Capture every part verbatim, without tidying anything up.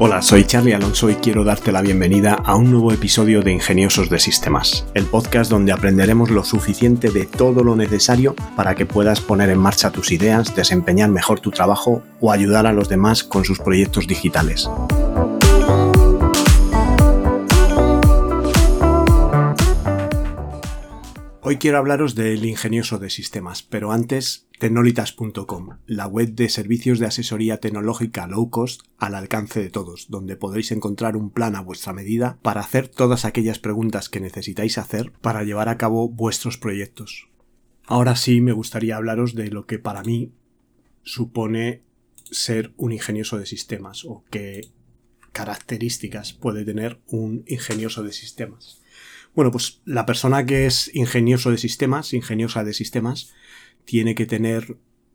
Hola, soy Charlie Alonso y quiero darte la bienvenida a un nuevo episodio de Ingeniosos de Sistemas, el podcast donde aprenderemos lo suficiente de todo lo necesario para que puedas poner en marcha tus ideas, desempeñar mejor tu trabajo o ayudar a los demás con sus proyectos digitales. Hoy quiero hablaros del Ingenioso de Sistemas, pero antes, Tecnolitas punto com, la web de servicios de asesoría tecnológica low cost al alcance de todos, donde podréis encontrar un plan a vuestra medida para hacer todas aquellas preguntas que necesitáis hacer para llevar a cabo vuestros proyectos. Ahora sí me gustaría hablaros de lo que para mí supone ser un ingenioso de sistemas o qué características puede tener un ingenioso de sistemas. Bueno, pues la persona que es ingenioso de sistemas, ingeniosa de sistemas, tiene que tener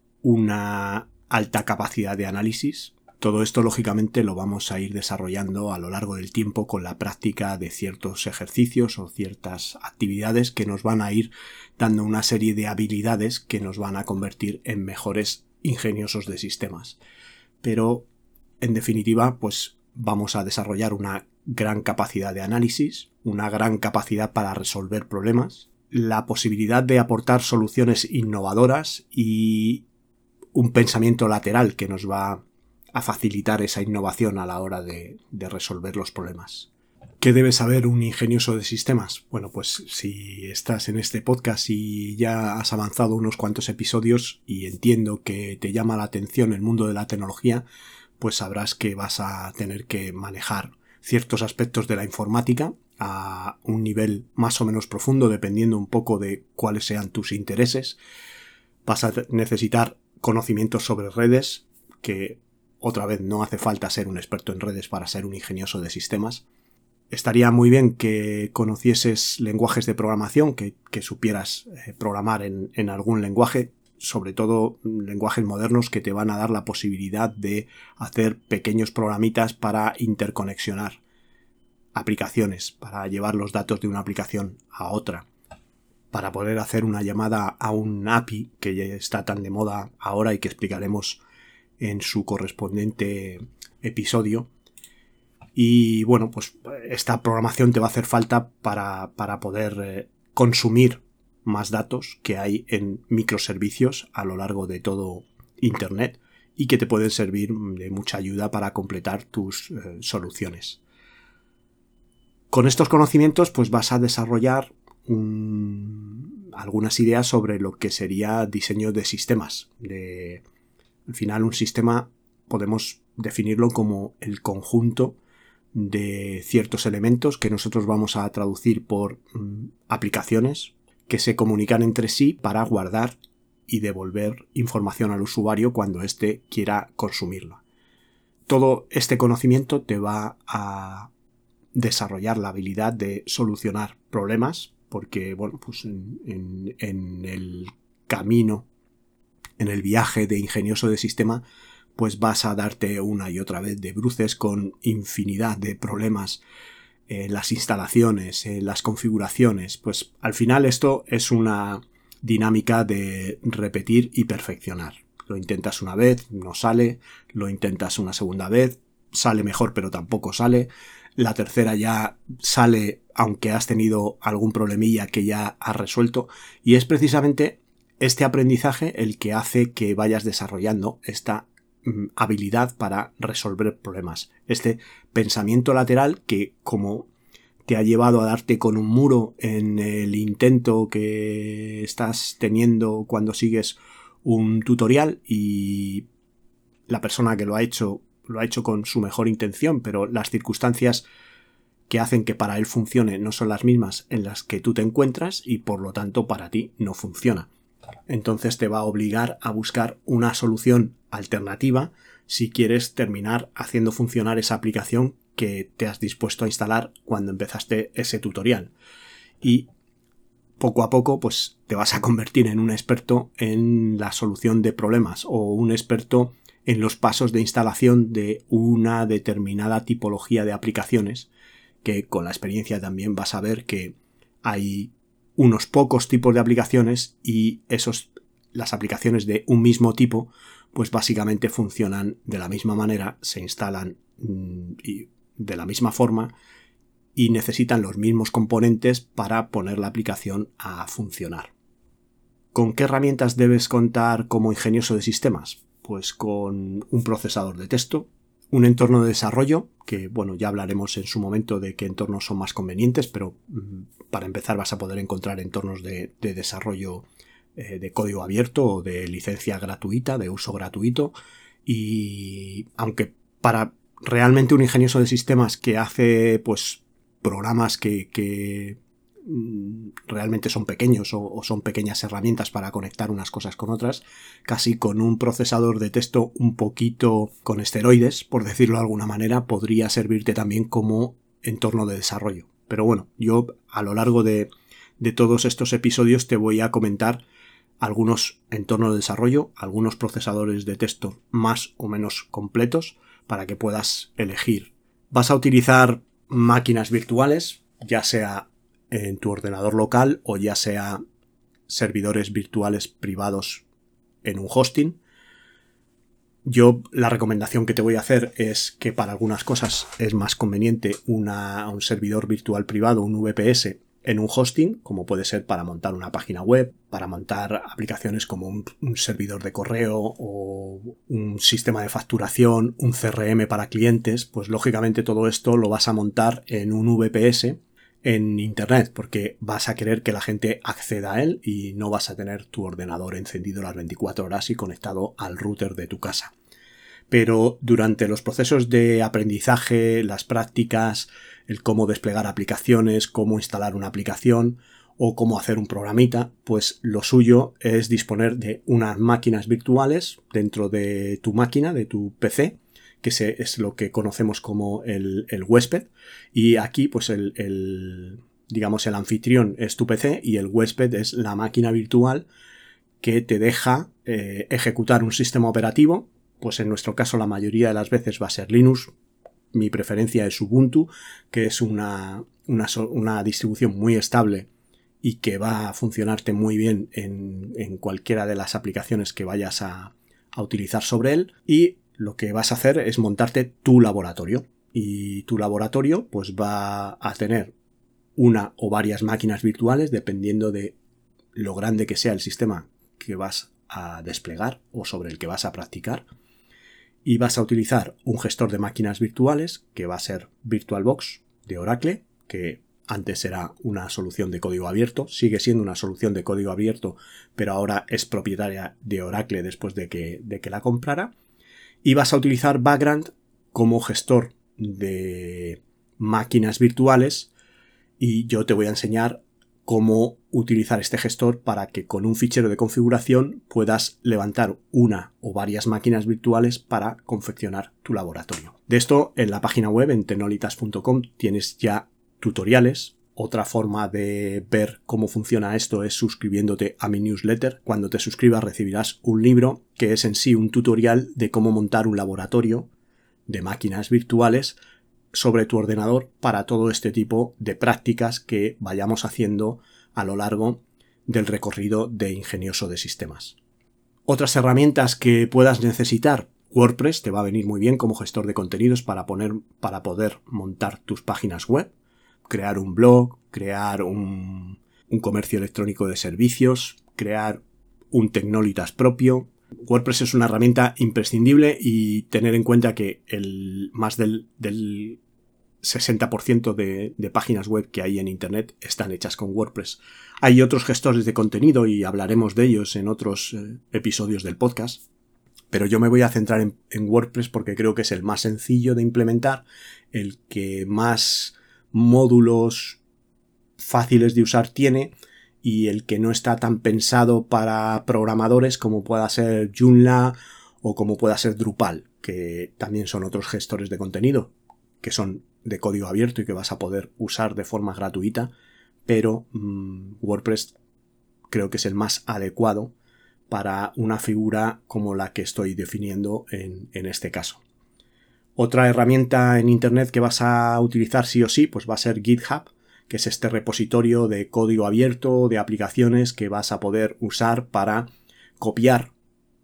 una alta capacidad de análisis. Todo esto, lógicamente, lo vamos a ir desarrollando a lo largo del tiempo con la práctica de ciertos ejercicios o ciertas actividades que nos van a ir dando una serie de habilidades que nos van a convertir en mejores ingeniosos de sistemas. Pero, en definitiva, pues vamos a desarrollar una gran capacidad de análisis, una gran capacidad para resolver problemas, la posibilidad de aportar soluciones innovadoras y un pensamiento lateral que nos va a facilitar esa innovación a la hora de, de resolver los problemas. ¿Qué debe saber un ingenioso de sistemas? Bueno, pues si estás en este podcast y ya has avanzado unos cuantos episodios y entiendo que te llama la atención el mundo de la tecnología, pues sabrás que vas a tener que manejar ciertos aspectos de la informática a un nivel más o menos profundo, dependiendo un poco de cuáles sean tus intereses. Vas a necesitar conocimientos sobre redes, que otra vez no hace falta ser un experto en redes para ser un ingenioso de sistemas. Estaría muy bien que conocieses lenguajes de programación, que, que supieras eh, programar en, en algún lenguaje, sobre todo lenguajes modernos que te van a dar la posibilidad de hacer pequeños programitas para interconexionar aplicaciones, para llevar los datos de una aplicación a otra, para poder hacer una llamada a un A P I que ya está tan de moda ahora y que explicaremos en su correspondiente episodio. Y bueno, pues esta programación te va a hacer falta para, para poder eh, consumir más datos que hay en microservicios a lo largo de todo Internet y que te pueden servir de mucha ayuda para completar tus eh, soluciones. Con estos conocimientos pues vas a desarrollar un, algunas ideas sobre lo que sería diseño de sistemas. De, al final un sistema podemos definirlo como el conjunto de ciertos elementos que nosotros vamos a traducir por mm, aplicaciones que se comunican entre sí para guardar y devolver información al usuario cuando éste quiera consumirla. Todo este conocimiento te va a desarrollar la habilidad de solucionar problemas, porque bueno, pues en, en, en el camino, en el viaje de ingenioso de sistema, pues vas a darte una y otra vez de bruces con infinidad de problemas. Eh, las instalaciones, eh, las configuraciones, pues al final esto es una dinámica de repetir y perfeccionar. Lo intentas una vez, no sale, lo intentas una segunda vez, sale mejor pero tampoco sale, la tercera ya sale aunque has tenido algún problemilla que ya has resuelto, y es precisamente este aprendizaje el que hace que vayas desarrollando esta habilidad para resolver problemas. Este pensamiento lateral que, como te ha llevado a darte con un muro en el intento que estás teniendo cuando sigues un tutorial y la persona que lo ha hecho lo ha hecho con su mejor intención, pero las circunstancias que hacen que para él funcione no son las mismas en las que tú te encuentras y por lo tanto para ti no funciona. Entonces te va a obligar a buscar una solución alternativa si quieres terminar haciendo funcionar esa aplicación que te has dispuesto a instalar cuando empezaste ese tutorial. Y poco a poco pues te vas a convertir en un experto en la solución de problemas o un experto en los pasos de instalación de una determinada tipología de aplicaciones, que con la experiencia también vas a ver que hay unos pocos tipos de aplicaciones y esos, las aplicaciones de un mismo tipo pues básicamente funcionan de la misma manera, se instalan mmm, y de la misma forma y necesitan los mismos componentes para poner la aplicación a funcionar. ¿Con qué herramientas debes contar como ingenioso de sistemas? Pues con un procesador de texto, un entorno de desarrollo, que bueno, ya hablaremos en su momento de qué entornos son más convenientes, pero mmm, para empezar vas a poder encontrar entornos de, de desarrollo eh, de código abierto o de licencia gratuita, de uso gratuito, y aunque para realmente un ingenioso de sistemas que hace pues programas que, que realmente son pequeños o, o son pequeñas herramientas para conectar unas cosas con otras, casi con un procesador de texto un poquito con esteroides, por decirlo de alguna manera, podría servirte también como entorno de desarrollo. Pero bueno, yo a lo largo de, de todos estos episodios te voy a comentar algunos entornos de desarrollo, algunos procesadores de texto más o menos completos para que puedas elegir. Vas a utilizar máquinas virtuales, ya sea en tu ordenador local o ya sea servidores virtuales privados en un hosting. Yo la recomendación que te voy a hacer es que para algunas cosas es más conveniente una, un servidor virtual privado, un V P S, en un hosting, como puede ser para montar una página web, para montar aplicaciones como un, un servidor de correo o un sistema de facturación, un C R M para clientes. Pues lógicamente todo esto lo vas a montar en un V P S en internet, porque vas a querer que la gente acceda a él y no vas a tener tu ordenador encendido las veinticuatro horas y conectado al router de tu casa. Pero durante los procesos de aprendizaje, las prácticas, el cómo desplegar aplicaciones, cómo instalar una aplicación o cómo hacer un programita, pues lo suyo es disponer de unas máquinas virtuales dentro de tu máquina, de tu P C, que es lo que conocemos como el, el huésped, y aquí pues el, el digamos el anfitrión es tu P C y el huésped es la máquina virtual que te deja eh, ejecutar un sistema operativo. Pues en nuestro caso la mayoría de las veces va a ser Linux. Mi preferencia es Ubuntu, que es una, una, una distribución muy estable y que va a funcionarte muy bien en, en cualquiera de las aplicaciones que vayas a, a utilizar sobre él. Y lo que vas a hacer es montarte tu laboratorio. Y tu laboratorio pues va a tener una o varias máquinas virtuales dependiendo de lo grande que sea el sistema que vas a desplegar o sobre el que vas a practicar. Y vas a utilizar un gestor de máquinas virtuales que va a ser VirtualBox de Oracle, que antes era una solución de código abierto, sigue siendo una solución de código abierto, pero ahora es propietaria de Oracle después de que, de que la comprara. Y vas a utilizar Vagrant como gestor de máquinas virtuales y yo te voy a enseñar cómo utilizar este gestor para que con un fichero de configuración puedas levantar una o varias máquinas virtuales para confeccionar tu laboratorio. De esto en la página web en tecnolitas punto com tienes ya tutoriales. Otra forma de ver cómo funciona esto es suscribiéndote a mi newsletter. Cuando te suscribas recibirás un libro que es en sí un tutorial de cómo montar un laboratorio de máquinas virtuales sobre tu ordenador para todo este tipo de prácticas que vayamos haciendo a lo largo del recorrido de ingenioso de sistemas. Otras herramientas que puedas necesitar. WordPress te va a venir muy bien como gestor de contenidos para, poner, para poder montar tus páginas web, crear un blog, crear un, un comercio electrónico de servicios, crear un Tecnolitas propio. WordPress es una herramienta imprescindible y tener en cuenta que el más del, del sesenta por ciento de, de páginas web que hay en Internet están hechas con WordPress. Hay otros gestores de contenido y hablaremos de ellos en otros eh, episodios del podcast, pero yo me voy a centrar en, en WordPress porque creo que es el más sencillo de implementar, el que más módulos fáciles de usar tiene y el que no está tan pensado para programadores como pueda ser Joomla o como pueda ser Drupal, que también son otros gestores de contenido, que son de código abierto y que vas a poder usar de forma gratuita, pero mmm, WordPress creo que es el más adecuado para una figura como la que estoy definiendo en, en este caso. Otra herramienta en Internet que vas a utilizar sí o sí, pues va a ser GitHub, que es este repositorio de código abierto, de aplicaciones que vas a poder usar para copiar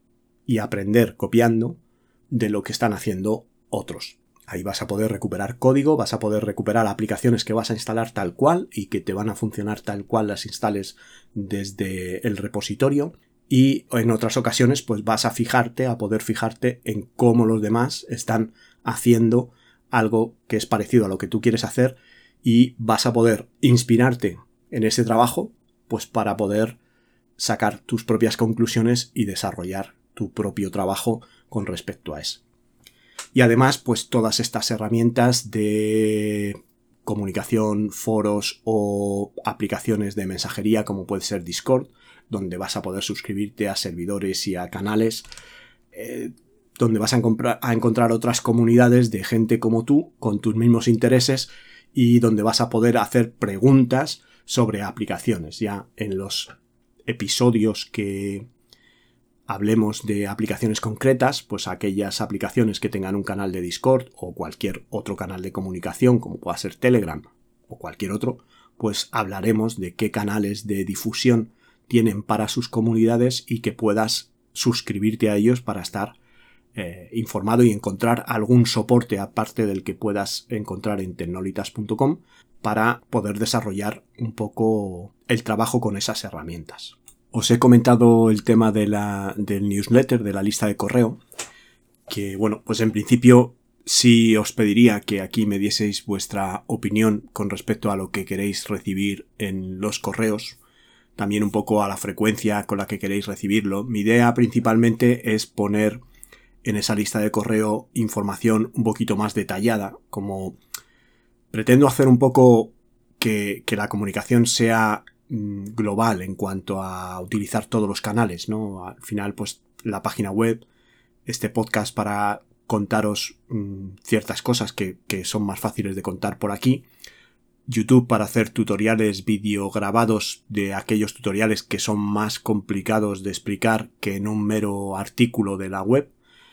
y aprender copiando de lo que están haciendo otros. Ahí vas a poder recuperar código, vas a poder recuperar aplicaciones que vas a instalar tal cual y que te van a funcionar tal cual las instales desde el repositorio. Y en otras ocasiones pues vas a fijarte, a poder fijarte en cómo los demás están haciendo algo que es parecido a lo que tú quieres hacer y vas a poder inspirarte en ese trabajo pues para poder sacar tus propias conclusiones y desarrollar tu propio trabajo con respecto a eso. Y además, pues todas estas herramientas de comunicación, foros o aplicaciones de mensajería como puede ser Discord, donde vas a poder suscribirte a servidores y a canales, eh, donde vas a encontrar, a encontrar otras comunidades de gente como tú, con tus mismos intereses, y donde vas a poder hacer preguntas sobre aplicaciones. Ya en los episodios que hablemos de aplicaciones concretas, pues aquellas aplicaciones que tengan un canal de Discord o cualquier otro canal de comunicación, como pueda ser Telegram o cualquier otro, pues hablaremos de qué canales de difusión tienen para sus comunidades y que puedas suscribirte a ellos para estar eh, informado y encontrar algún soporte aparte del que puedas encontrar en tecnolitas punto com para poder desarrollar un poco el trabajo con esas herramientas. Os he comentado el tema de la, del newsletter, de la lista de correo, que bueno, pues en principio sí os pediría que aquí me dieseis vuestra opinión con respecto a lo que queréis recibir en los correos, también un poco a la frecuencia con la que queréis recibirlo. Mi idea principalmente es poner en esa lista de correo información un poquito más detallada, como pretendo hacer un poco que, que la comunicación sea global en cuanto a utilizar todos los canales, ¿no? Al final, pues la página web, este podcast para contaros mmm, ciertas cosas que, que son más fáciles de contar por aquí, YouTube para hacer tutoriales video grabados de aquellos tutoriales que son más complicados de explicar que en un mero artículo de la web,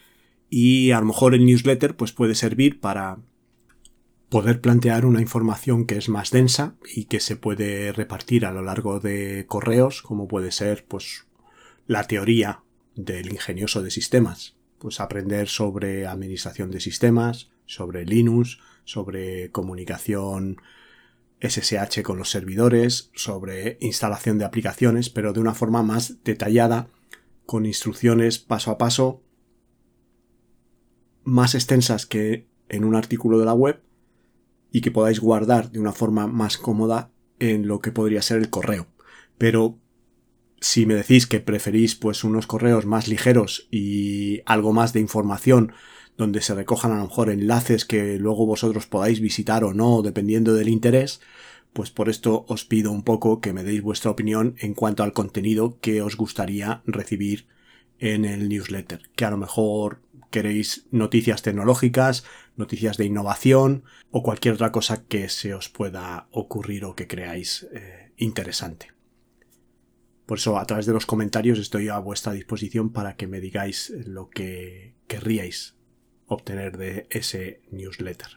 y a lo mejor el newsletter pues puede servir para poder plantear una información que es más densa y que se puede repartir a lo largo de correos, como puede ser pues la teoría del ingenioso de sistemas, pues aprender sobre administración de sistemas, sobre Linux, sobre comunicación S S H con los servidores, sobre instalación de aplicaciones, pero de una forma más detallada, con instrucciones paso a paso, más extensas que en un artículo de la web, y que podáis guardar de una forma más cómoda en lo que podría ser el correo. Pero si me decís que preferís pues unos correos más ligeros y algo más de información donde se recojan a lo mejor enlaces que luego vosotros podáis visitar o no, dependiendo del interés, pues por esto os pido un poco que me deis vuestra opinión en cuanto al contenido que os gustaría recibir en el newsletter, que a lo mejor queréis noticias tecnológicas, noticias de innovación o cualquier otra cosa que se os pueda ocurrir o que creáis eh, interesante. Por eso a través de los comentarios estoy a vuestra disposición para que me digáis lo que querríais obtener de ese newsletter.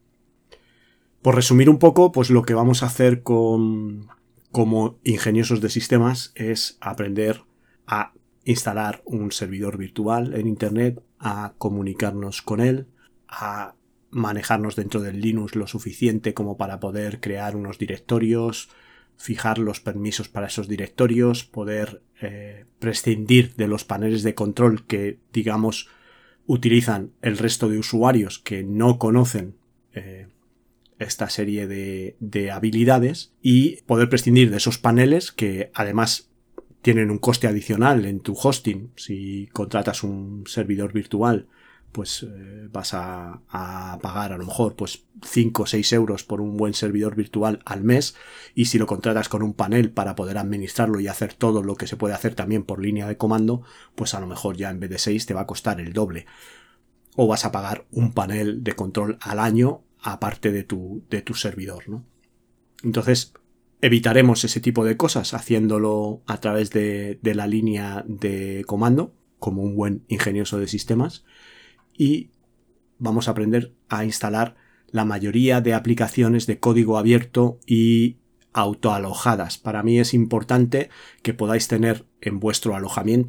Por resumir un poco, pues lo que vamos a hacer con, como ingeniosos de sistemas es aprender a instalar un servidor virtual en Internet, a comunicarnos con él, a manejarnos dentro del Linux lo suficiente como para poder crear unos directorios, fijar los permisos para esos directorios, poder eh, prescindir de los paneles de control que, digamos, utilizan el resto de usuarios que no conocen eh, esta serie de, de habilidades, y poder prescindir de esos paneles que además tienen un coste adicional en tu hosting. Si contratas un servidor virtual, pues eh, vas a, a pagar a lo mejor pues cinco o seis euros por un buen servidor virtual al mes, y si lo contratas con un panel para poder administrarlo y hacer todo lo que se puede hacer también por línea de comando, pues a lo mejor ya en vez de seis te va a costar el doble, o vas a pagar un panel de control al año aparte de tu, de tu servidor, ¿no? Entonces evitaremos ese tipo de cosas haciéndolo a través de, de la línea de comando, como un buen ingenioso de sistemas, y vamos a aprender a instalar la mayoría de aplicaciones de código abierto y autoalojadas. Para mí es importante que podáis tener en vuestro alojamiento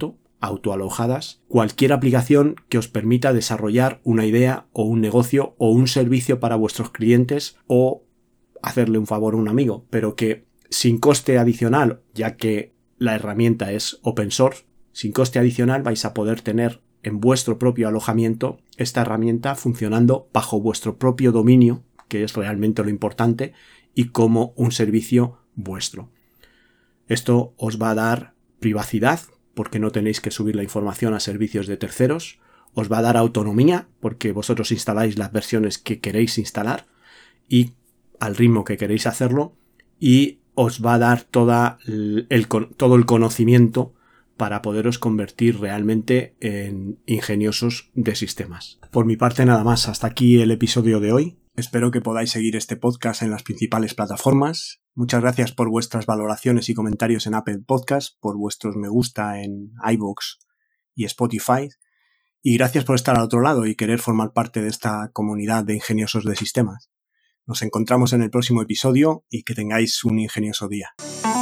autoalojadas, cualquier aplicación que os permita desarrollar una idea o un negocio o un servicio para vuestros clientes o hacerle un favor a un amigo, pero que sin coste adicional, ya que la herramienta es open source, sin coste adicional vais a poder tener en vuestro propio alojamiento esta herramienta funcionando bajo vuestro propio dominio, que es realmente lo importante, y como un servicio vuestro. Esto os va a dar privacidad, porque no tenéis que subir la información a servicios de terceros, os va a dar autonomía, porque vosotros instaláis las versiones que queréis instalar y al ritmo que queréis hacerlo, y os va a dar toda el, el, todo el conocimiento para poderos convertir realmente en ingeniosos de sistemas. Por mi parte nada más, hasta aquí el episodio de hoy. Espero que podáis seguir este podcast en las principales plataformas. Muchas gracias por vuestras valoraciones y comentarios en Apple Podcast, por vuestros me gusta en iVoox y Spotify. Y gracias por estar al otro lado y querer formar parte de esta comunidad de ingeniosos de sistemas. Nos encontramos en el próximo episodio y que tengáis un ingenioso día.